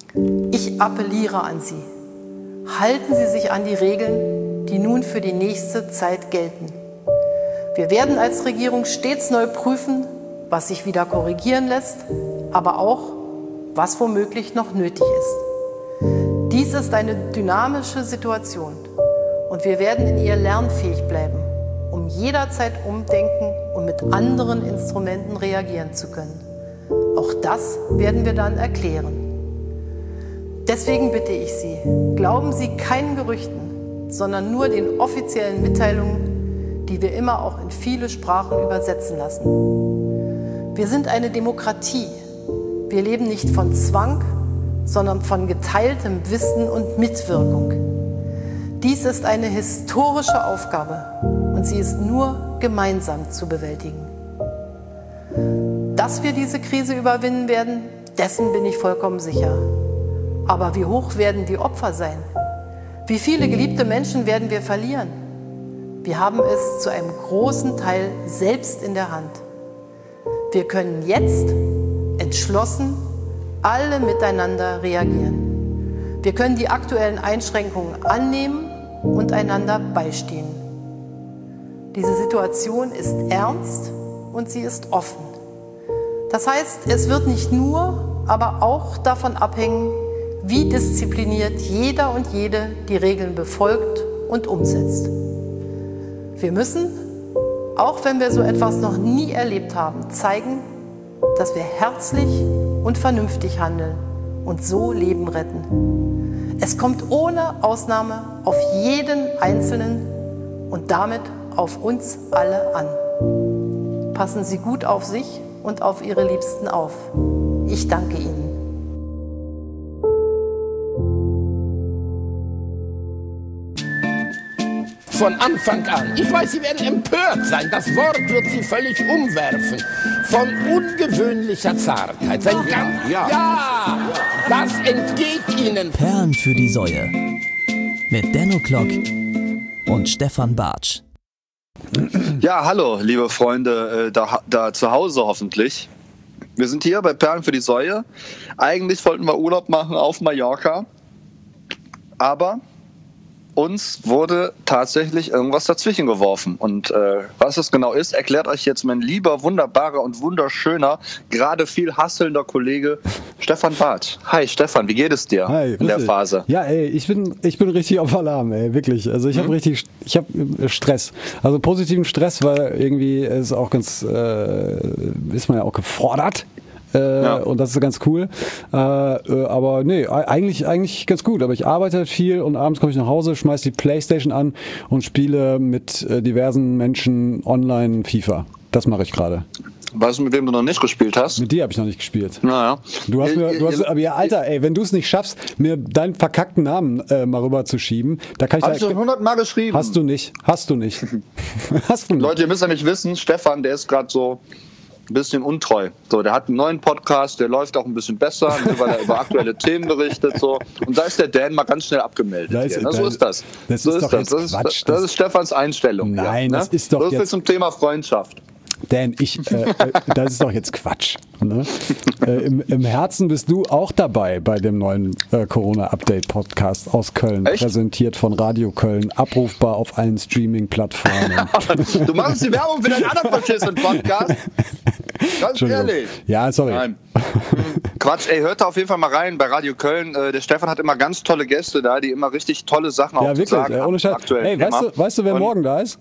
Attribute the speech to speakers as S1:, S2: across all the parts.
S1: Ich appelliere an Sie. Halten Sie sich an die Regeln, die nun für die nächste Zeit gelten. Wir werden als Regierung stets neu prüfen, was sich wieder korrigieren lässt, aber auch, was womöglich noch nötig ist. Dies ist eine dynamische Situation und wir werden in ihr lernfähig bleiben, um jederzeit umdenken und mit anderen Instrumenten reagieren zu können. Auch das werden wir dann erklären. Deswegen bitte ich Sie, glauben Sie keinen Gerüchten, sondern nur den offiziellen Mitteilungen, die wir immer auch in viele Sprachen übersetzen lassen. Wir sind eine Demokratie. Wir leben nicht von Zwang, sondern von geteiltem Wissen und Mitwirkung. Dies ist eine historische Aufgabe und sie ist nur gemeinsam zu bewältigen. Dass wir diese Krise überwinden werden, dessen bin ich vollkommen sicher. Aber wie hoch werden die Opfer sein? Wie viele geliebte Menschen werden wir verlieren? Wir haben es zu einem großen Teil selbst in der Hand. Wir können jetzt entschlossen alle miteinander reagieren. Wir können die aktuellen Einschränkungen annehmen und einander beistehen. Diese Situation ist ernst und sie ist offen. Das heißt, es wird nicht nur, aber auch davon abhängen, wie diszipliniert jeder und jede die Regeln befolgt und umsetzt. Wir müssen, auch wenn wir so etwas noch nie erlebt haben, zeigen, dass wir herzlich und vernünftig handeln und so Leben retten. Es kommt ohne Ausnahme auf jeden Einzelnen und damit auf uns alle an. Passen Sie gut auf sich und auf Ihre Liebsten auf. Ich danke Ihnen.
S2: Von Anfang an. Ich weiß, Sie werden empört sein. Das Wort wird Sie völlig umwerfen. Von ungewöhnlicher Zartheit. Sein ja, das entgeht Ihnen.
S3: Perlen für die Säue. Mit Denno Klock und Stefan Bartsch.
S4: Ja, hallo, liebe Freunde, da zu Hause hoffentlich. Wir sind hier bei Perlen für die Säue. Eigentlich wollten wir Urlaub machen auf Mallorca. Aber uns wurde tatsächlich irgendwas dazwischen geworfen. Und was es genau ist, erklärt euch jetzt mein lieber, wunderbarer und wunderschöner, gerade viel hasselnder Kollege Stefan Bartsch. Hi Stefan, wie geht es dir in der Phase?
S5: Ja, ey, ich bin richtig auf Alarm, ey, wirklich. Also ich habe Stress. Also positiven Stress, weil irgendwie ist auch ganz, ist man ja auch gefordert. Und das ist ganz cool. Aber nee, eigentlich ganz gut. Aber ich arbeite viel und abends komme ich nach Hause, schmeiße die Playstation an und spiele mit diversen Menschen online FIFA. Das mache ich gerade.
S4: Weißt du, mit wem du noch nicht gespielt hast?
S5: Mit dir habe ich noch nicht gespielt.
S4: Naja.
S5: Aber ja, Alter, ey, wenn du es nicht schaffst, mir deinen verkackten Namen mal rüber zu schieben, da kann ich...
S4: Hab ich schon 100 Mal geschrieben.
S5: Hast du nicht. Hast du nicht.
S4: Leute, ihr müsst ja nicht wissen, Stefan, der ist gerade so ein bisschen untreu. So, der hat einen neuen Podcast, der läuft auch ein bisschen besser, weil er über aktuelle Themen berichtet. So. Und da ist der Dan mal ganz schnell abgemeldet. So ist das.
S5: Das ist
S4: Stefans Einstellung.
S5: Nein,
S4: ja,
S5: das ist doch
S4: so viel zum Thema Freundschaft.
S5: Dan, das ist doch jetzt Quatsch. Ne? Im Herzen bist du auch dabei bei dem neuen Corona-Update-Podcast aus Köln,
S4: Echt?
S5: Präsentiert von Radio Köln, abrufbar auf allen Streaming-Plattformen.
S4: Du machst die Werbung für deinen anderen verschissenen Podcast? Ganz ehrlich.
S5: Ja, sorry.
S4: Nein. Quatsch, ey, hört da auf jeden Fall mal rein bei Radio Köln. Der Stefan hat immer ganz tolle Gäste da, die immer richtig tolle Sachen auch zu sagen haben.
S5: Ohne Scheiß. Ey, weißt du, wer morgen da ist?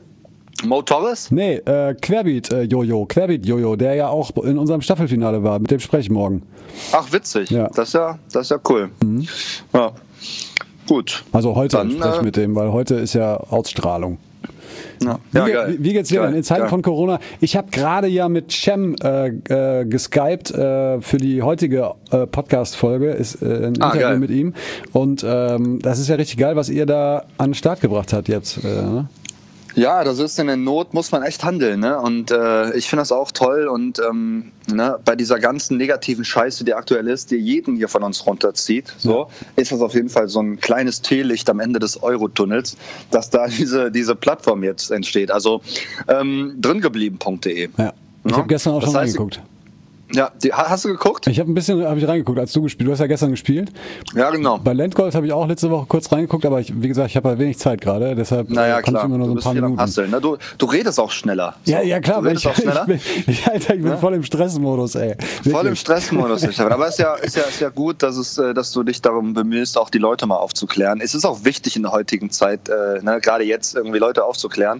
S4: Mo Torres?
S5: Nee, Querbeat Jojo, der ja auch in unserem Staffelfinale war. Mit dem spreche ich morgen.
S4: Ach, witzig.
S5: Ja.
S4: Das ist ja cool. Mhm. Ja. Gut.
S5: Also heute spreche ich mit dem, weil heute ist ja Ausstrahlung.
S4: Ja.
S5: Wie geht's dir denn in Zeiten von Corona? Ich habe gerade ja mit Cem geskypt für die heutige Podcast-Folge, ist ein Interview mit ihm. Und das ist ja richtig geil, was ihr da an den Start gebracht habt jetzt. Ne?
S4: Ja, das ist in der Not, muss man echt handeln, ne? Und ich finde das auch toll und bei dieser ganzen negativen Scheiße, die aktuell ist, die jeden hier von uns runterzieht, ist das auf jeden Fall so ein kleines Teelicht am Ende des Eurotunnels, dass da diese Plattform jetzt entsteht. Also dringeblieben.de.
S5: Ja, ich habe gestern auch schon reingeguckt.
S4: Ja, hast du geguckt?
S5: Ich habe reingeguckt, als du gespielt. Du hast ja gestern gespielt.
S4: Ja, genau.
S5: Bei Landgold habe ich auch letzte Woche kurz reingeguckt, aber wie gesagt, ich habe halt wenig Zeit gerade, deshalb
S4: klar.
S5: ich immer nur so ein paar Minuten.
S4: Hasseln, ne? Du redest auch schneller.
S5: So. Ja, klar,
S4: du redest auch schneller.
S5: Ich bin voll im Stressmodus, ey. Wirklich.
S4: Voll im Stressmodus. Aber es ist ja gut, dass du dich darum bemühst, auch die Leute mal aufzuklären. Es ist auch wichtig in der heutigen Zeit, gerade jetzt irgendwie Leute aufzuklären.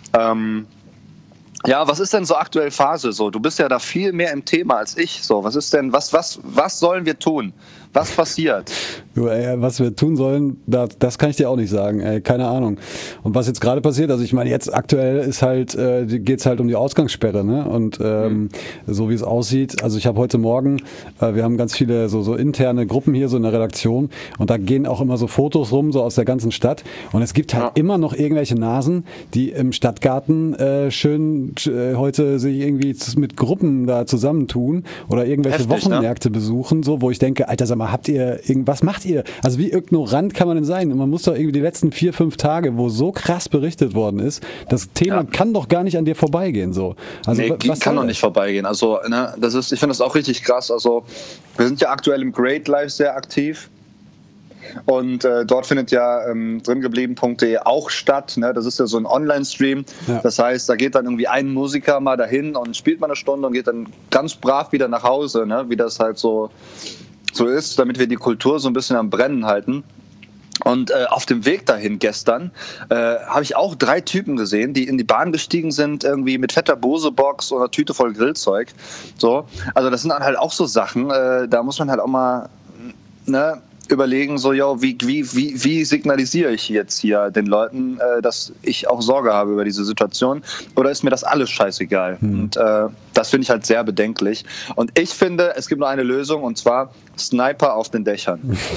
S4: Ja, was ist denn so aktuell Phase so? Du bist ja da viel mehr im Thema als ich. So, was ist denn, was sollen wir tun? Was passiert?
S5: Du, was wir tun sollen, das kann ich dir auch nicht sagen. Keine Ahnung. Und was jetzt gerade passiert, also ich meine, jetzt aktuell ist halt, geht's halt um die Ausgangssperre, ne? Und so wie es aussieht, also ich habe heute Morgen, wir haben ganz viele so interne Gruppen hier so in der Redaktion und da gehen auch immer so Fotos rum, so aus der ganzen Stadt. Und es gibt halt immer noch irgendwelche Nasen, die im Stadtgarten schön heute sich irgendwie mit Gruppen da zusammentun oder irgendwelche Wochenmärkte besuchen, so, wo ich denke, Alter, sag mal, was macht ihr? Also wie ignorant kann man denn sein? Und man muss doch irgendwie die letzten 4-5 Tage, wo so krass berichtet worden ist, das Thema kann doch gar nicht an dir vorbeigehen, so. Also,
S4: nee, kann doch nicht vorbeigehen. Also, ne, ich finde das auch richtig krass. Also, wir sind ja aktuell im Great Life sehr aktiv. Und dort findet ja dringeblieben.de auch statt. Ne? Das ist ja so ein Online-Stream. Ja. Das heißt, da geht dann irgendwie ein Musiker mal dahin und spielt mal eine Stunde und geht dann ganz brav wieder nach Hause, ne? Wie das halt so ist, damit wir die Kultur so ein bisschen am Brennen halten. Und auf dem Weg dahin gestern habe ich auch 3 Typen gesehen, die in die Bahn gestiegen sind, irgendwie mit fetter Bose-Box oder Tüte voll Grillzeug. So. Also das sind dann halt auch so Sachen, da muss man halt auch mal überlegen, so, wie signalisiere ich jetzt hier den Leuten, dass ich auch Sorge habe über diese Situation, oder ist mir das alles scheißegal? Und das finde ich halt sehr bedenklich. Und ich finde, es gibt nur eine Lösung, und zwar Sniper auf den Dächern.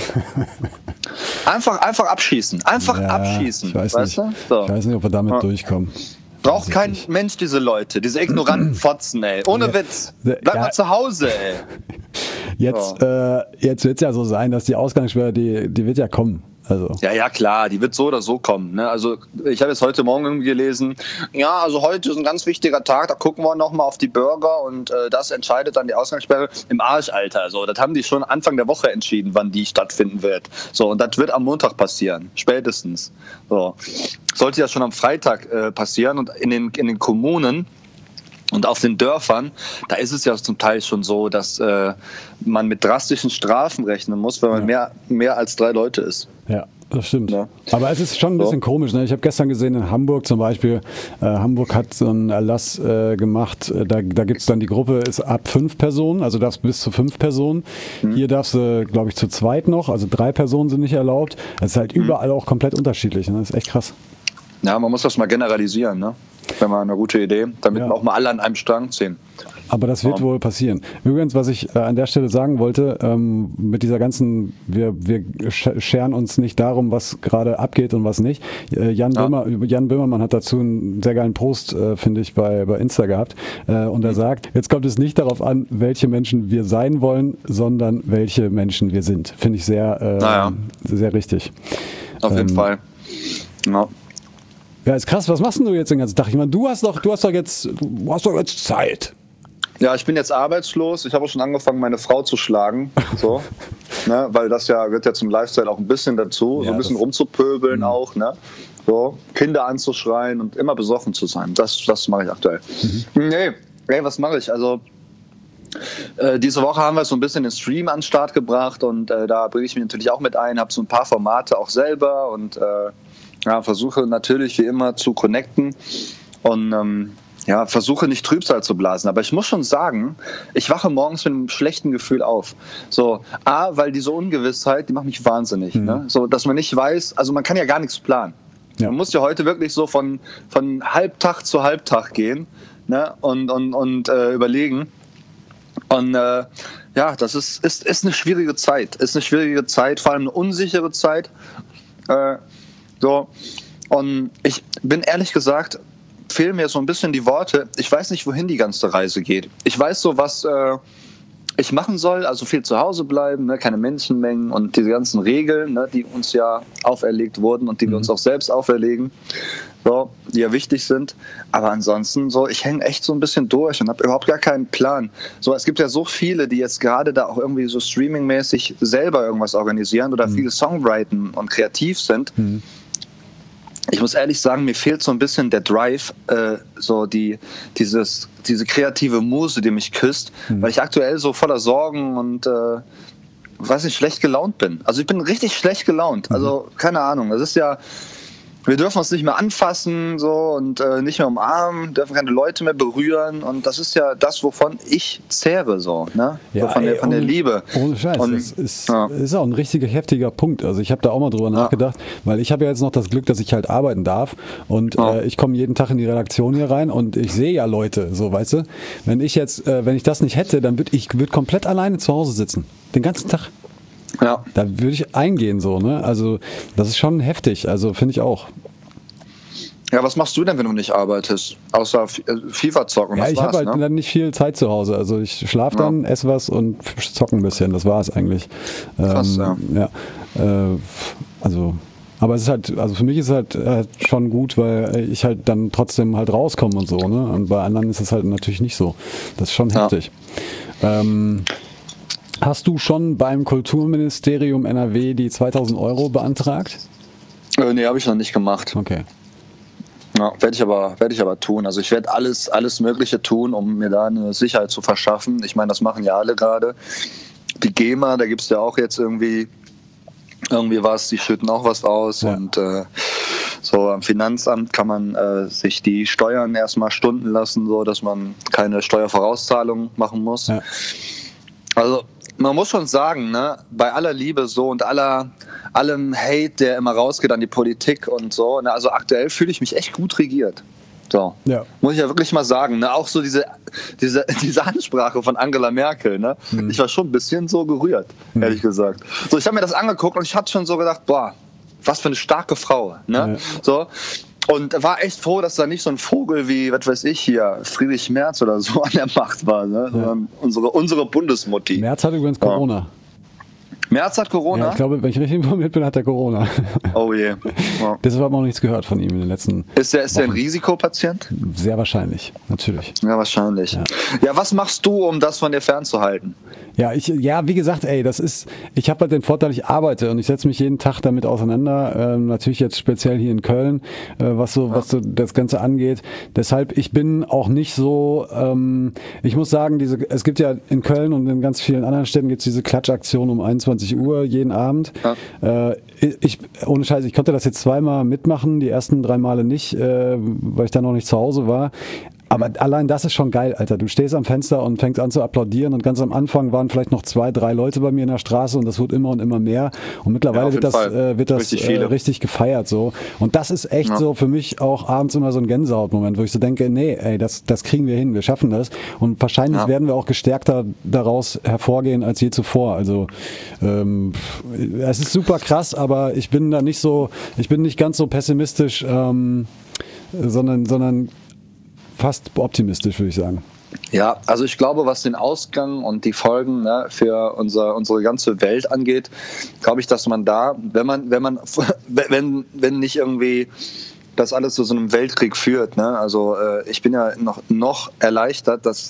S4: Einfach abschießen. Abschießen.
S5: Ich weiß nicht. So. Ich weiß nicht, ob wir damit durchkommen.
S4: Braucht kein Mensch diese Leute, diese ignoranten Fotzen, ey. Ohne Witz. Bleib mal zu Hause, ey.
S5: Jetzt wird es ja so sein, dass die Ausgangssperre, die wird ja kommen. Also.
S4: Ja, klar, die wird so oder so kommen. Ne? Also ich habe jetzt heute Morgen irgendwie gelesen, ja, also heute ist ein ganz wichtiger Tag, da gucken wir nochmal auf die Bürger und das entscheidet dann die Ausgangssperre im Arsch, Alter. So, das haben die schon Anfang der Woche entschieden, wann die stattfinden wird. So, und das wird am Montag passieren, spätestens. So. Sollte ja schon am Freitag passieren, und in den Kommunen und auf den Dörfern, da ist es ja zum Teil schon so, dass man mit drastischen Strafen rechnen muss, wenn man mehr als 3 Leute ist.
S5: Ja, das stimmt. Ja. Aber es ist schon ein bisschen komisch. Ne? Ich habe gestern gesehen, in Hamburg zum Beispiel, Hamburg hat so einen Erlass gemacht, da gibt es dann, die Gruppe ist ab 5 Personen, also darfst bis zu 5 Personen. Hier darfst du, glaube ich, zu zweit noch, also 3 Personen sind nicht erlaubt. Das ist halt überall auch komplett unterschiedlich. Ne? Das ist echt krass. Ja,
S4: man muss das mal generalisieren, ne? Wäre mal eine gute Idee, damit wir auch mal alle an einem Strang ziehen.
S5: Aber das wird wohl passieren. Übrigens, was ich an der Stelle sagen wollte, mit dieser ganzen, wir scheren uns nicht darum, was gerade abgeht und was nicht. Jan Böhmermann hat dazu einen sehr geilen Post, finde ich, bei Insta gehabt. Und er sagt, jetzt kommt es nicht darauf an, welche Menschen wir sein wollen, sondern welche Menschen wir sind. Finde ich sehr, sehr richtig.
S4: Auf jeden Fall. Ja.
S5: Ja, ist krass. Was machst denn du jetzt den ganzen Tag? Ich meine, du hast doch jetzt Zeit.
S4: Ja, ich bin jetzt arbeitslos. Ich habe auch schon angefangen, meine Frau zu schlagen. So, ne? Weil das gehört ja zum Lifestyle auch ein bisschen dazu. So ein bisschen rumzupöbeln auch. Ne? So, Kinder anzuschreien und immer besoffen zu sein. Das mache ich aktuell. Nee, was mache ich? Also, diese Woche haben wir so ein bisschen den Stream an den Start gebracht. Und da bringe ich mich natürlich auch mit ein. Habe so ein paar Formate auch selber. Und versuche natürlich wie immer zu connecten und versuche nicht Trübsal zu blasen. Aber ich muss schon sagen, ich wache morgens mit einem schlechten Gefühl auf. So, weil diese Ungewissheit, die macht mich wahnsinnig. Ne? So, dass man nicht weiß, also man kann ja gar nichts planen. Ja. Man muss ja heute wirklich so von Halbtag zu Halbtag gehen, ne? und überlegen. Und das ist eine schwierige Zeit. Ist eine schwierige Zeit, vor allem eine unsichere Zeit. So, und ich bin ehrlich gesagt, fehlen mir so ein bisschen die Worte. Ich weiß nicht, wohin die ganze Reise geht. Ich weiß so, was ich machen soll, also viel zu Hause bleiben, ne, keine Menschenmengen und diese ganzen Regeln, ne, die uns ja auferlegt wurden und die wir uns auch selbst auferlegen. so, die ja wichtig sind. Aber ansonsten so, ich hänge echt so ein bisschen durch und habe überhaupt gar keinen Plan. So, es gibt ja so viele, die jetzt gerade da auch irgendwie so streamingmäßig selber irgendwas organisieren oder viele Songwriten und kreativ sind. Ich muss ehrlich sagen, mir fehlt so ein bisschen der Drive, so diese kreative Muse, die mich küsst, weil ich aktuell so voller Sorgen und schlecht gelaunt bin. Also ich bin richtig schlecht gelaunt. Also keine Ahnung. Das ist ja, wir dürfen uns nicht mehr anfassen so und nicht mehr umarmen, dürfen keine Leute mehr berühren und das ist ja das, wovon ich zehre so, ne?
S5: Ja,
S4: so von der Liebe.
S5: Ohne Scheiß,
S4: und,
S5: das ist auch ein richtig heftiger Punkt. Also ich habe da auch mal drüber nachgedacht, weil ich habe ja jetzt noch das Glück, dass ich halt arbeiten darf und ich komme jeden Tag in die Redaktion hier rein und ich sehe ja Leute, so weißt du. Wenn ich das nicht hätte, dann würde ich komplett alleine zu Hause sitzen, den ganzen Tag.
S4: Ja.
S5: Da würde ich eingehen so, ne? Also das ist schon heftig, also finde ich auch.
S4: Ja, was machst du denn, wenn du nicht arbeitest? Außer FIFA zocken,
S5: ja, ich habe halt dann nicht viel Zeit zu Hause. Also ich schlafe dann, esse was und zocke ein bisschen, das war es eigentlich.
S4: Krass,
S5: Aber es ist halt, also für mich ist es halt schon gut, weil ich halt dann trotzdem halt rauskomme und so, ne? Und bei anderen ist es halt natürlich nicht so. Das ist schon heftig. Hast du schon beim Kulturministerium NRW die 2.000 € beantragt?
S4: Nee, habe ich noch nicht gemacht.
S5: Okay.
S4: Ja, werde ich aber tun. Also ich werde alles Mögliche tun, um mir da eine Sicherheit zu verschaffen. Ich meine, das machen ja alle gerade. Die GEMA, da gibt es ja auch jetzt irgendwie was, die schütten auch was aus. Ja. Und so am Finanzamt kann man sich die Steuern erstmal stunden lassen, so dass man keine Steuervorauszahlung machen muss. Ja. Also man muss schon sagen, ne, bei aller Liebe so und allem Hate, der immer rausgeht an die Politik und so, ne, also aktuell fühle ich mich echt gut regiert. So. Ja. Muss ich ja wirklich mal sagen, ne, auch so diese Ansprache von Angela Merkel, ne, ich war schon ein bisschen so gerührt, ehrlich gesagt. So, ich habe mir das angeguckt und ich hatte schon so gedacht, boah, was für eine starke Frau, ne, so. Und war echt froh, dass da nicht so ein Vogel wie, was weiß ich hier, Friedrich Merz oder so an der Macht war, ne? Sondern unsere Bundesmutti.
S5: Merz hat übrigens Corona.
S4: Merz hat Corona?
S5: Ja, ich glaube, wenn ich richtig informiert bin, hat er Corona.
S4: Oh je. Ja.
S5: Deshalb haben wir noch nichts gehört von ihm in den letzten
S4: Ist er ein Risikopatient?
S5: Sehr wahrscheinlich, natürlich.
S4: Ja, wahrscheinlich. Ja, was machst du, um das von dir fernzuhalten?
S5: Ja, wie gesagt, ich habe halt den Vorteil, ich arbeite und ich setze mich jeden Tag damit auseinander. Natürlich jetzt speziell hier in Köln, was so das Ganze angeht. Deshalb, ich bin auch nicht so, ich muss sagen, es gibt ja in Köln und in ganz vielen anderen Städten gibt es diese Klatschaktion um 21 Uhr jeden Abend. Ja. Ohne Scheiß, ich konnte das jetzt zweimal mitmachen, die ersten 3 Male nicht, weil ich da noch nicht zu Hause war. Aber allein das ist schon geil, Alter. Du stehst am Fenster und fängst an zu applaudieren und ganz am Anfang waren vielleicht noch 2, 3 Leute bei mir in der Straße und das wird immer und immer mehr und mittlerweile wird das richtig gefeiert so. Und das ist echt so für mich auch abends immer so ein Gänsehautmoment, wo ich so denke, nee, ey, das kriegen wir hin, wir schaffen das und wahrscheinlich werden wir auch gestärkter daraus hervorgehen als je zuvor. Also es ist super krass, aber ich bin nicht ganz so pessimistisch, sondern fast optimistisch, würde ich sagen.
S4: Ja, also ich glaube, was den Ausgang und die Folgen, ne, für unsere ganze Welt angeht, glaube ich, dass man da, wenn nicht irgendwie das alles zu so einem Weltkrieg führt, ne, also ich bin ja noch erleichtert, dass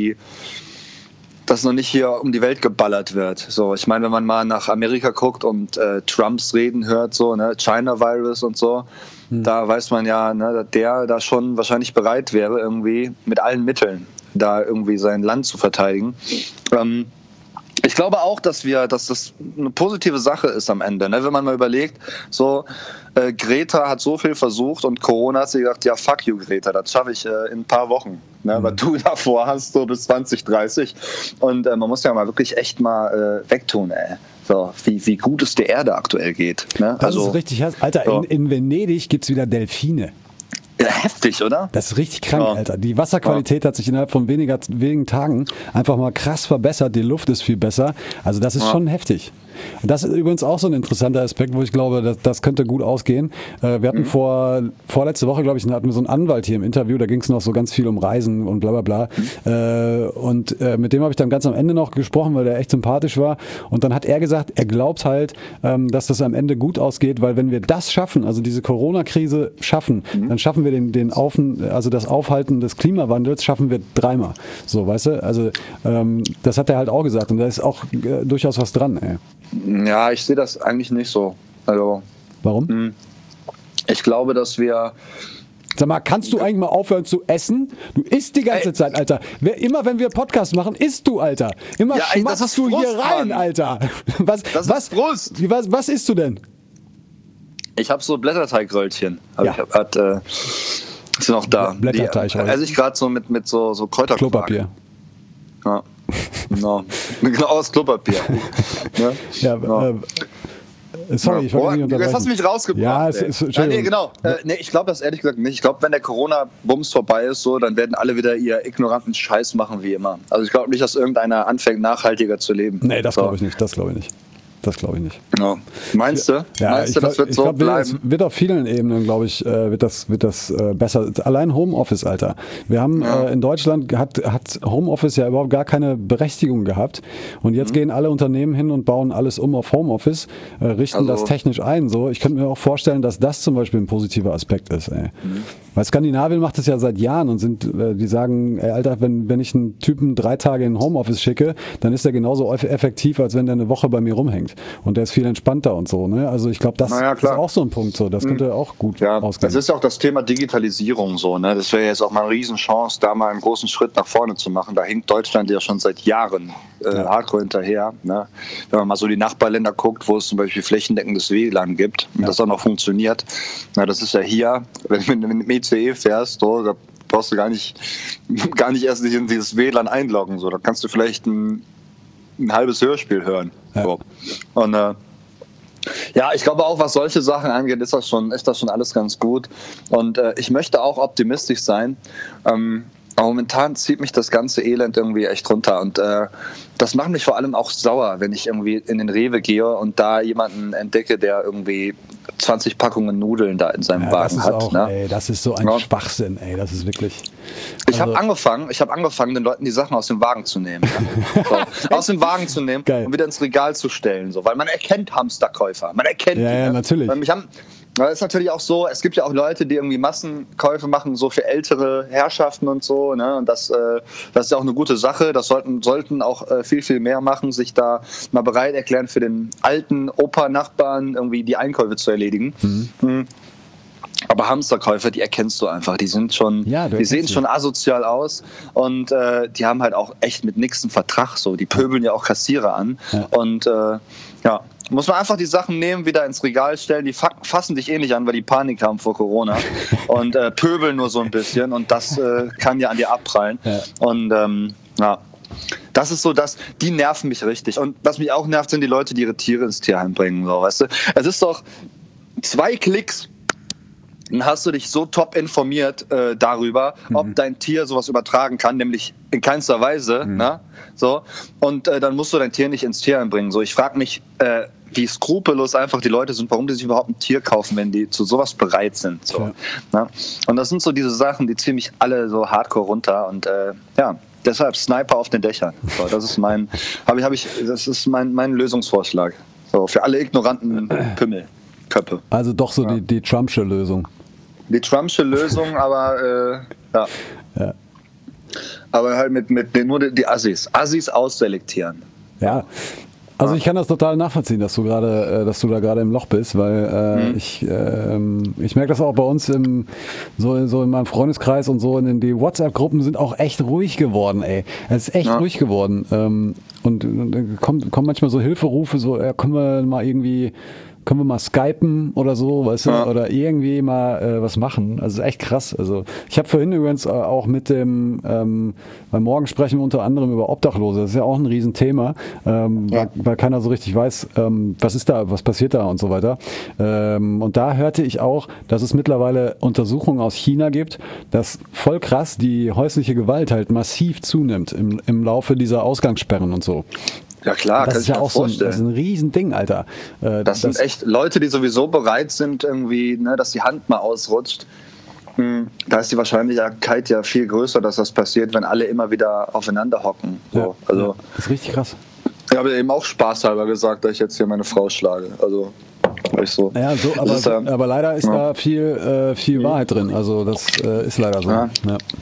S4: noch nicht hier um die Welt geballert wird. So, ich meine, wenn man mal nach Amerika guckt und Trumps Reden hört, so, ne, China Virus und so, da weiß man ja, ne, der da schon wahrscheinlich bereit wäre, irgendwie mit allen Mitteln da irgendwie sein Land zu verteidigen. Ich glaube auch, dass das eine positive Sache ist am Ende, ne? Wenn man mal überlegt, so Greta hat so viel versucht und Corona hat sie gesagt, ja fuck you Greta, das schaffe ich in ein paar Wochen, ne? Was du davor hast, so bis 2030 und man muss ja mal wirklich echt mal wegtun, ey. So, wie gut es der Erde aktuell geht. Ne?
S5: Das ist richtig, Alter, so. In Venedig gibt es wieder Delfine.
S4: Ja, Heftig, oder?
S5: Das ist richtig krank, Alter. Die Wasserqualität hat sich innerhalb von wenigen Tagen einfach mal krass verbessert. Die Luft ist viel besser. Also das ist schon heftig. Das ist übrigens auch so ein interessanter Aspekt, wo ich glaube, das könnte gut ausgehen. Wir hatten vorletzte Woche, glaube ich, hatten wir so einen Anwalt hier im Interview, da ging es noch so ganz viel um Reisen und bla bla bla. Und mit dem habe ich dann ganz am Ende noch gesprochen, weil der echt sympathisch war. Und dann hat er gesagt, er glaubt halt, dass das am Ende gut ausgeht, weil wenn wir das schaffen, also diese Corona-Krise schaffen, dann schaffen wir also das Aufhalten des Klimawandels schaffen wir 3-mal. So, weißt du? Also das hat er halt auch gesagt und da ist auch durchaus was dran, ey.
S4: Ja, ich sehe das eigentlich nicht so. Also,
S5: warum?
S4: Ich glaube, dass wir...
S5: Sag mal, kannst du eigentlich mal aufhören zu essen? Du isst die ganze Zeit, Alter. Immer wenn wir Podcast machen, isst du, Alter. Immer schmatzt du hier rein,
S4: Mann.
S5: Alter.
S4: Ist Brust.
S5: Was isst du denn?
S4: Ich habe so Blätterteigröllchen.
S5: Ja.
S4: Sind noch da.
S5: Blätterteig.
S4: Esse ich gerade so mit so Kräuterquark.
S5: Klopapier.
S4: Ja. Genau aus Klopapier. Ne?
S5: Ja, sorry, ich wollte nicht unterbrechen.
S4: Jetzt hast du mich rausgebracht.
S5: Ja, genau.
S4: Ich glaube das ehrlich gesagt nicht. Ich glaube, wenn der Corona-Bums vorbei ist, so, dann werden alle wieder ihr ignoranten Scheiß machen wie immer. Also ich glaube nicht, dass irgendeiner anfängt, nachhaltiger zu leben.
S5: Nee, das glaube ich nicht.
S4: Ja. Meinst du?
S5: Ja,
S4: Meinst du, das wird so bleiben?
S5: Es wird auf vielen Ebenen, glaube ich, wird das besser. Allein Homeoffice, Alter. Wir haben in Deutschland hat Homeoffice ja überhaupt gar keine Berechtigung gehabt. Und jetzt gehen alle Unternehmen hin und bauen alles um auf Homeoffice, richten das technisch ein. So, ich könnte mir auch vorstellen, dass das zum Beispiel ein positiver Aspekt ist. Ey. Weil Skandinavien macht das ja seit Jahren und die sagen, ey, Alter, wenn ich einen Typen 3 Tage in Homeoffice schicke, dann ist der genauso effektiv, als wenn der eine Woche bei mir rumhängt. Und der ist viel entspannter und so. Ne? Also ich glaube, das ist auch so ein Punkt. So. Das könnte auch gut ausgehen.
S4: Das ist ja auch das Thema Digitalisierung so. Ne? Das wäre jetzt auch mal eine Riesenchance, da mal einen großen Schritt nach vorne zu machen. Da hinkt Deutschland ja schon seit Jahren hardcore hinterher. Ne? Wenn man mal so die Nachbarländer guckt, wo es zum Beispiel flächendeckendes WLAN gibt und das auch noch funktioniert. Na, das ist ja hier, wenn du mit dem ICE fährst, so, da brauchst du gar nicht erst dich in dieses WLAN einloggen. So. Da kannst du vielleicht ein halbes Hörspiel hören. Ja. So. Und ich glaube auch, was solche Sachen angeht, ist das schon alles ganz gut. Und ich möchte auch optimistisch sein. Aber momentan zieht mich das ganze Elend irgendwie echt runter. Und das macht mich vor allem auch sauer, wenn ich irgendwie in den Rewe gehe und da jemanden entdecke, der irgendwie 20 Packungen Nudeln da in seinem Wagen hat.
S5: Auch,
S4: ne?
S5: Ey, das ist so ein Schwachsinn, ey, das ist wirklich...
S4: Ich habe angefangen, den Leuten die Sachen aus dem Wagen zu nehmen. Ja. So, aus dem Wagen zu nehmen und wieder ins Regal zu stellen. So, weil man erkennt Hamsterkäufer. Man erkennt die. Ja,
S5: natürlich.
S4: Das ist natürlich auch so, es gibt ja auch Leute, die irgendwie Massenkäufe machen, so für ältere Herrschaften und so. Ne? Und das ist ja auch eine gute Sache. Das sollten auch viel, viel mehr machen, sich da mal bereit erklären, für den alten Opa-Nachbarn irgendwie die Einkäufe zu erledigen. Aber Hamsterkäufer, die erkennst du einfach. Die sind schon, die sehen schon asozial aus und die haben halt auch echt mit nix einen Vertrag. So, die pöbeln ja auch Kassierer an. Ja. Und muss man einfach die Sachen nehmen, wieder ins Regal stellen. Die fassen dich eh nicht an, weil die Panik haben vor Corona und pöbeln nur so ein bisschen und das kann ja an dir abprallen. Ja. Und das ist so, die nerven mich richtig. Und was mich auch nervt, sind die Leute, die ihre Tiere ins Tierheim bringen. So, weißt du? Es ist doch 2 Klicks, dann hast du dich so top informiert darüber, ob dein Tier sowas übertragen kann, nämlich in keinster Weise. Ne? So. Und dann musst du dein Tier nicht ins Tierheim bringen. So, ich frage mich, wie skrupellos einfach die Leute sind, warum die sich überhaupt ein Tier kaufen, wenn die zu sowas bereit sind. So. Ja. Ne? Und das sind so diese Sachen, die ziehen mich alle so hardcore runter. Und deshalb Sniper auf den Dächern. So, das ist mein Lösungsvorschlag. So, für alle ignoranten Pümmelköpfe.
S5: Also doch so die Trumpsche Lösung.
S4: Die Trumpsche Lösung, aber aber halt mit nur die Assis ausselektieren.
S5: Ja. Also ich kann das total nachvollziehen, dass du da gerade im Loch bist, weil ich merke das auch bei uns so in meinem Freundeskreis und so, in die WhatsApp-Gruppen sind auch echt ruhig geworden, ey. Es ist echt ruhig geworden. Und kommen manchmal so Hilferufe, so, können wir mal irgendwie können wir mal skypen oder so, weißt du, oder irgendwie mal was machen. Also echt krass. Also ich habe vorhin übrigens auch mit dem, beim Morgen sprechen wir unter anderem über Obdachlose. Das ist ja auch ein Riesenthema, weil keiner so richtig weiß, was ist da, was passiert da und so weiter. Und da hörte ich auch, dass es mittlerweile Untersuchungen aus China gibt, dass voll krass die häusliche Gewalt halt massiv zunimmt im Laufe dieser Ausgangssperren und so.
S4: Ja klar,
S5: das
S4: kann
S5: ist
S4: ich
S5: ja
S4: mir
S5: auch
S4: vorstellen.
S5: das ist ein Riesending, Alter.
S4: Das sind echt Leute, die sowieso bereit sind, irgendwie, ne, dass die Hand mal ausrutscht. Da ist die Wahrscheinlichkeit ja viel größer, dass das passiert, wenn alle immer wieder aufeinander hocken. So.
S5: Ja,
S4: also,
S5: das ist richtig krass.
S4: Ich habe eben auch spaßhalber gesagt, dass ich jetzt hier meine Frau schlage. Also, ich so.
S5: Ja, so, aber leider ist da viel Wahrheit drin. Also das ist leider so.
S4: Ja.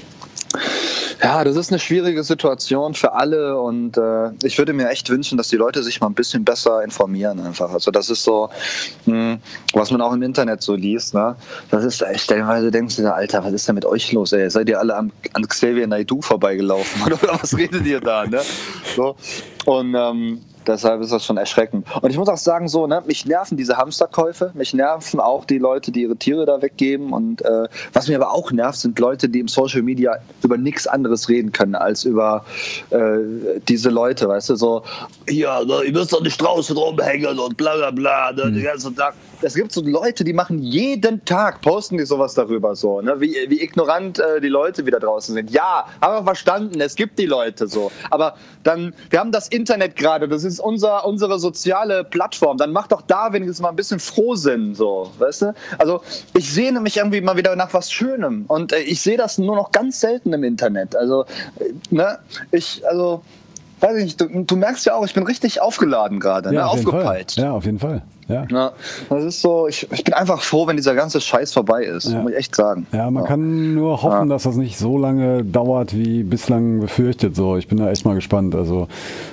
S4: Ja, das ist eine schwierige Situation für alle und ich würde mir echt wünschen, dass die Leute sich mal ein bisschen besser informieren einfach. Also das ist so, was man auch im Internet so liest, ne? Das ist echt, stellenweise denkst du, Alter, was ist denn mit euch los, ey? Seid ihr alle an Xavier Naidoo vorbeigelaufen oder was redet ihr da, ne? So. Und deshalb ist das schon erschreckend. Und ich muss auch sagen, so, ne, mich nerven diese Hamsterkäufe, mich nerven auch die Leute, die ihre Tiere da weggeben. Und was mir aber auch nervt, sind Leute, die im Social Media über nichts anderes reden können, als über diese Leute, weißt du, so, ja, ne, ihr müsst doch nicht draußen rumhängen und bla bla bla, ne, den ganzen Tag. Es gibt so Leute, die machen jeden Tag, posten die sowas darüber, so, ne, wie ignorant die Leute wieder draußen sind. Ja, haben wir verstanden, es gibt die Leute so. Aber dann, wir haben das Internet gerade, das ist unsere soziale Plattform, dann mach doch da wenigstens mal ein bisschen Frohsinn, so, weißt du? Also ich sehne mich irgendwie mal wieder nach was Schönem und ich sehe das nur noch ganz selten im Internet. Also, ne, weiß ich nicht, du merkst ja auch, ich bin richtig aufgeladen gerade,
S5: ja,
S4: ne, aufgepeitscht.
S5: Ja, auf jeden Fall. Ja.
S4: Ja, das ist so, ich bin einfach froh, wenn dieser ganze Scheiß vorbei ist, muss ich echt sagen.
S5: Ja, man kann nur hoffen, dass das nicht so lange dauert, wie bislang befürchtet. So, ich bin da echt mal gespannt. Also,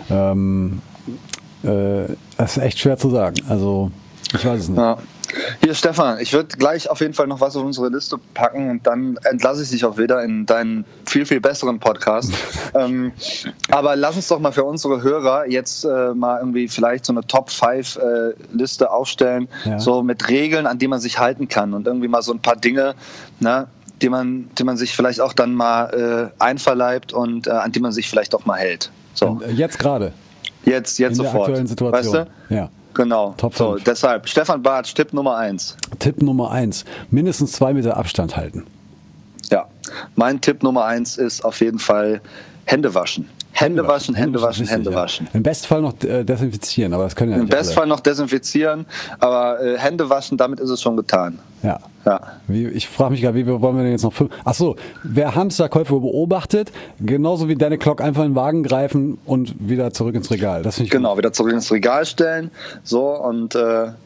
S5: das ist echt schwer zu sagen. Also, ich weiß es nicht.
S4: Ja. Hier, Stefan, ich würde gleich auf jeden Fall noch was auf unsere Liste packen und dann entlasse ich dich auch wieder in deinen viel, viel besseren Podcast. Aber lass uns doch mal für unsere Hörer jetzt mal irgendwie vielleicht so eine Top-5-Liste aufstellen, so mit Regeln, an die man sich halten kann und irgendwie mal so ein paar Dinge, ne, die man sich vielleicht auch dann mal einverleibt und an die man sich vielleicht auch mal hält. So.
S5: Jetzt gerade?
S4: Jetzt
S5: in
S4: sofort.
S5: Der aktuellen Situation.
S4: Weißt du?
S5: Ja.
S4: Genau.
S5: Top 5.
S4: So, deshalb, Stefan Bartsch, Tipp Nummer 1.
S5: Tipp Nummer 1. Mindestens 2 Meter Abstand halten.
S4: Ja, mein Tipp Nummer 1 ist auf jeden Fall Hände waschen. Hände waschen.
S5: Im Bestfall noch desinfizieren, aber das können ja nicht
S4: Im Bestfall noch desinfizieren, aber Hände waschen, damit ist es schon getan.
S5: Ja. Ich frage mich gerade, wie wollen wir denn jetzt noch 5? Achso, wer Hamsterkäufe beobachtet, genauso wie Danny Clock einfach in den Wagen greifen und wieder zurück ins Regal. Das finde ich
S4: genau,
S5: gut.
S4: Wieder zurück ins Regal stellen. So, und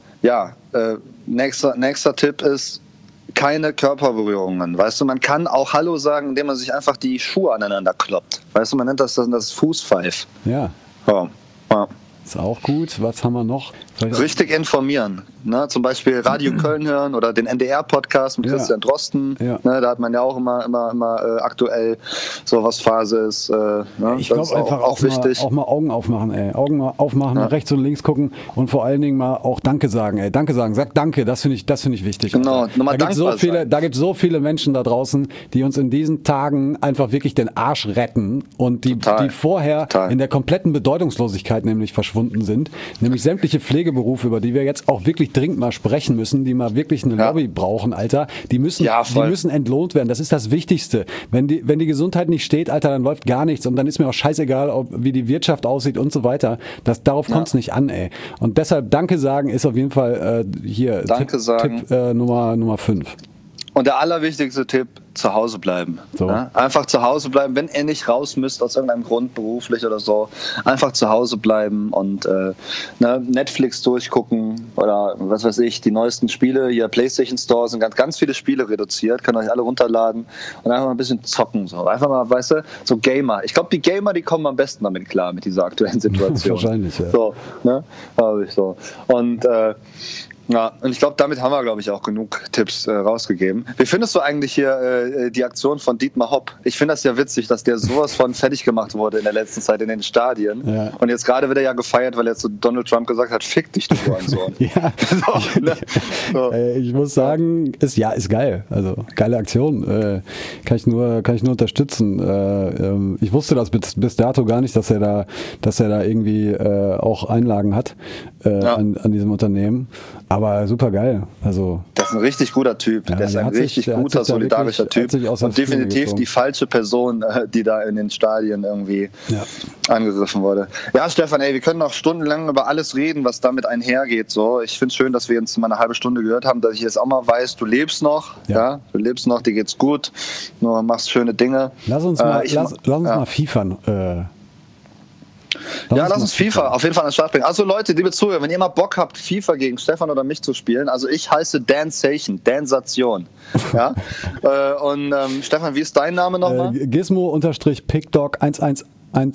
S4: nächster Tipp ist, keine Körperberührungen. Weißt du, man kann auch Hallo sagen, indem man sich einfach die Schuhe aneinander kloppt. Weißt du, man nennt das Fußpfeif.
S5: Ja.
S4: Ja.
S5: Ist auch gut. Was haben wir noch?
S4: Richtig informieren. Ne? Zum Beispiel Radio Köln hören oder den NDR-Podcast mit Christian Drosten. Ja. Ne? Da hat man ja auch immer aktuell so was Phase ist. Ne?
S5: Ich glaube einfach auch wichtig. Auch mal Augen aufmachen, ey. Augen aufmachen, mal rechts und links gucken und vor allen Dingen mal auch Danke sagen, ey. Danke sagen. Sag Danke, das finde ich wichtig.
S4: Genau.
S5: Da gibt es so viele Menschen da draußen, die uns in diesen Tagen einfach wirklich den Arsch retten und die vorher in der kompletten Bedeutungslosigkeit nämlich verschwunden sind. Nämlich sämtliche Pflegeberufe, über die wir jetzt auch wirklich dringend mal sprechen müssen, die mal wirklich eine Lobby brauchen, Alter. Die müssen entlohnt werden. Das ist das Wichtigste. Wenn die Gesundheit nicht steht, Alter, dann läuft gar nichts und dann ist mir auch scheißegal, wie die Wirtschaft aussieht und so weiter. Darauf kommt es nicht an, ey. Und deshalb Danke sagen ist auf jeden Fall hier Tipp Nummer 5.
S4: Und der allerwichtigste Tipp, zu Hause bleiben. So. Ja? Einfach zu Hause bleiben, wenn ihr nicht raus müsst aus irgendeinem Grund, beruflich oder so, einfach zu Hause bleiben und Netflix durchgucken oder was weiß ich, die neuesten Spiele, hier PlayStation Store sind ganz viele Spiele reduziert, könnt ihr euch alle runterladen und einfach mal ein bisschen zocken. So. Einfach mal, weißt du, so Gamer. Ich glaube, die Gamer, die kommen am besten damit klar, mit dieser aktuellen Situation.
S5: Wahrscheinlich, ja.
S4: So, ne? So. Und Ja, und ich glaube, damit haben wir, glaube ich, auch genug Tipps rausgegeben. Wie findest du eigentlich hier die Aktion von Dietmar Hopp? Ich finde das ja witzig, dass der sowas von fertig gemacht wurde in der letzten Zeit in den Stadien. Ja. Und jetzt gerade wird er ja gefeiert, weil jetzt so Donald Trump gesagt hat, fick dich, du Hurensohn.
S5: Ja. So, ne? So. Ich muss sagen, ist geil. Also geile Aktion. Kann ich nur unterstützen. Ich wusste das bis dato gar nicht, dass er da irgendwie auch Einlagen hat an diesem Unternehmen. Aber super geil. Also,
S4: das ist ein richtig guter Typ. Der ist ein richtig guter, solidarischer Typ. Und definitiv die falsche Person, die da in den Stadien irgendwie angegriffen wurde. Ja, Stefan, wir können noch stundenlang über alles reden, was damit einhergeht. So, ich finde es schön, dass wir jetzt mal eine halbe Stunde gehört haben, dass ich jetzt auch mal weiß, du lebst noch. Ja, du lebst noch, dir geht's gut. Du machst schöne Dinge.
S5: Lass uns mal fiefern.
S4: Lass uns FIFA auf jeden Fall an den Start bringen. Also Leute, liebe Zuhörer, wenn ihr mal Bock habt, FIFA gegen Stefan oder mich zu spielen, also ich heiße Dansation, Dansation. Ja? Und Stefan, wie ist dein Name nochmal?
S5: Gizmo-Pickdog1111.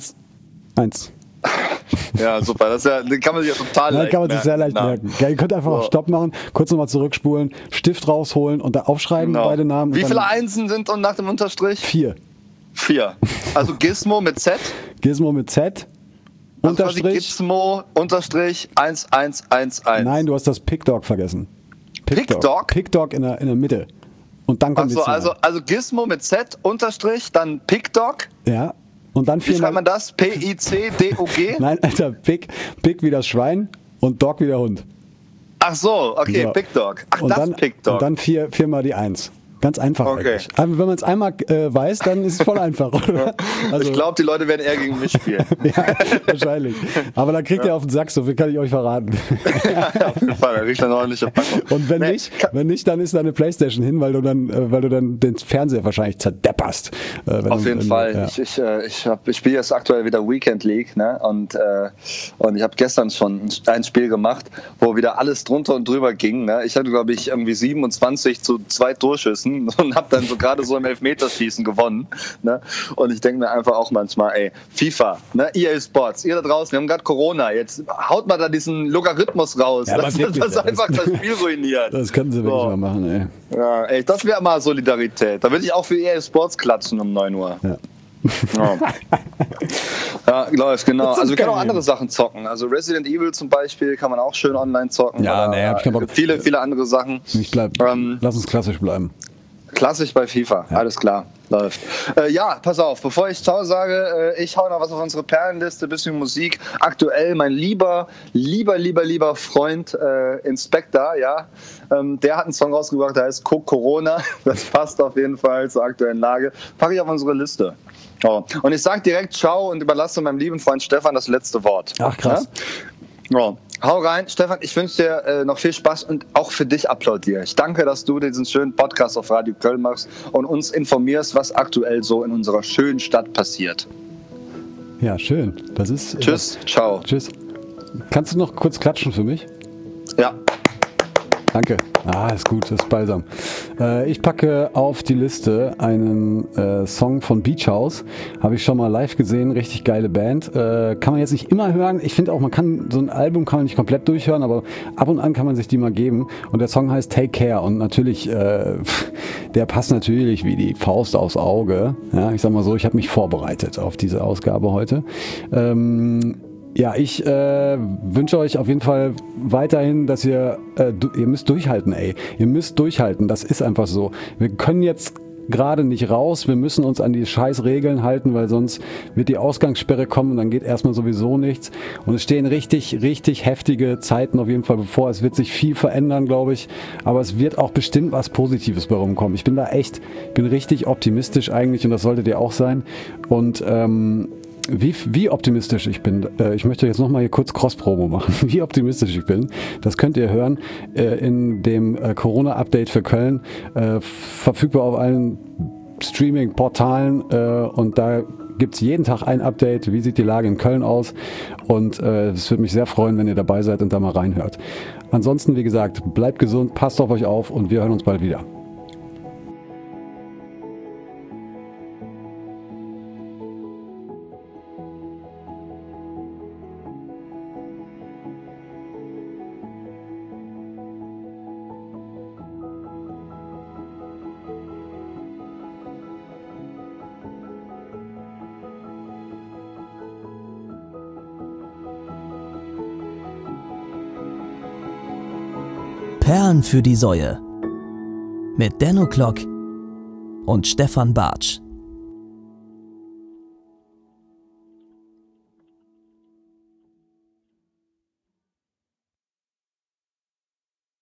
S4: Ja, super. Den kann man sich ja total leicht merken.
S5: Kann man sich sehr leicht merken. Ja, ihr könnt einfach mal Stopp machen, kurz nochmal zurückspulen, Stift rausholen und da aufschreiben, beide Namen.
S4: Wie viele Einsen sind nach dem Unterstrich?
S5: 4.
S4: Also Gizmo mit Z?
S5: Gizmo mit Z.
S4: Also Gizmo Unterstrich 1111.
S5: Nein, du hast das Pickdog vergessen.
S4: Pickdog?
S5: Pickdog in der Mitte. Und dann kommt
S4: also Gizmo mit Z Unterstrich, dann Pickdog.
S5: Ja. Und dann
S4: wie schreibt man das? P-I-C-D-O-G?
S5: Nein, Alter, Pick wie das Schwein und Dog wie der Hund.
S4: Ach so, okay, so. Pickdog. Ach, und das dann, Pickdog.
S5: Und dann viermal die 1. Ganz einfach eigentlich. Aber wenn man es einmal weiß, dann ist es voll einfach, oder?
S4: Also, ich glaube, die Leute werden eher gegen mich spielen.
S5: Ja, wahrscheinlich. Aber dann kriegt ihr auf den Sack, so viel kann ich euch verraten.
S4: Ja, auf jeden Fall, da kriegt eine ordentliche Packung.
S5: Und wenn nicht, dann ist da eine Playstation hin, weil du dann den Fernseher wahrscheinlich zerdepperst.
S4: Auf jeden Fall. Ja. Ich spiele jetzt aktuell wieder Weekend League, ne? Und ich habe gestern schon ein Spiel gemacht, wo wieder alles drunter und drüber ging. Ne? Ich hatte, glaube ich, irgendwie 27 zu 2 Durchschüssen und habe dann so gerade so im Elfmeterschießen gewonnen. Ne? Und ich denke mir einfach auch manchmal, FIFA, ne? EA Sports, ihr da draußen, wir haben gerade Corona, jetzt haut mal da diesen Logarithmus raus,
S5: ja,
S4: das einfach das Spiel ruiniert.
S5: Das können sie wirklich mal machen, ey.
S4: Ja, das wäre mal Solidarität. Da würde ich auch für EA Sports klatschen um 9 Uhr.
S5: Ja.
S4: Ja, läuft, genau. Also wir können auch andere Sachen zocken. Also Resident Evil zum Beispiel kann man auch schön online zocken.
S5: Ja,
S4: viele andere Sachen.
S5: Lass uns klassisch bleiben.
S4: Klassisch bei FIFA, alles klar, läuft. Pass auf, bevor ich Ciao sage, ich hau noch was auf unsere Perlenliste, bisschen Musik. Aktuell mein lieber Freund Inspector, der hat einen Song rausgebracht, der heißt Corona. Das passt auf jeden Fall zur aktuellen Lage. Packe ich auf unsere Liste. Oh. Und ich sage direkt Ciao und überlasse meinem lieben Freund Stefan das letzte Wort.
S5: Ach, krass.
S4: Ja? Hau rein, Stefan, ich wünsche dir noch viel Spaß und auch für dich applaudiere. Ich danke, dass du diesen schönen Podcast auf Radio Köln machst und uns informierst, was aktuell so in unserer schönen Stadt passiert.
S5: Ja, schön. Das ist.
S4: Tschüss, ciao.
S5: Tschüss. Kannst du noch kurz klatschen für mich?
S4: Ja.
S5: Danke. Ist gut, das ist balsam. Ich packe auf die Liste einen Song von Beach House. Habe ich schon mal live gesehen, richtig geile Band. Kann man jetzt nicht immer hören. Ich finde auch, so ein Album kann man nicht komplett durchhören, aber ab und an kann man sich die mal geben. Und der Song heißt Take Care. Und natürlich, der passt natürlich wie die Faust aufs Auge. Ja, ich sag mal so, ich habe mich vorbereitet auf diese Ausgabe heute. Ich wünsche euch auf jeden Fall weiterhin, dass ihr müsst durchhalten, ey. Ihr müsst durchhalten, das ist einfach so. Wir können jetzt gerade nicht raus, wir müssen uns an die scheiß Regeln halten, weil sonst wird die Ausgangssperre kommen und dann geht erstmal sowieso nichts. Und es stehen richtig heftige Zeiten auf jeden Fall bevor. Es wird sich viel verändern, glaube ich, aber es wird auch bestimmt was Positives bei rumkommen. Ich bin richtig optimistisch eigentlich und das solltet ihr auch sein. Und wie optimistisch ich bin, ich möchte jetzt nochmal hier kurz Cross-Promo machen, wie optimistisch ich bin, das könnt ihr hören in dem Corona-Update für Köln, verfügbar auf allen Streaming-Portalen und da gibt es jeden Tag ein Update, wie sieht die Lage in Köln aus und es würde mich sehr freuen, wenn ihr dabei seid und da mal reinhört. Ansonsten, wie gesagt, bleibt gesund, passt auf euch auf und wir hören uns bald wieder.
S3: Perlen für die Säue mit Denno Klock und Stefan Bartsch.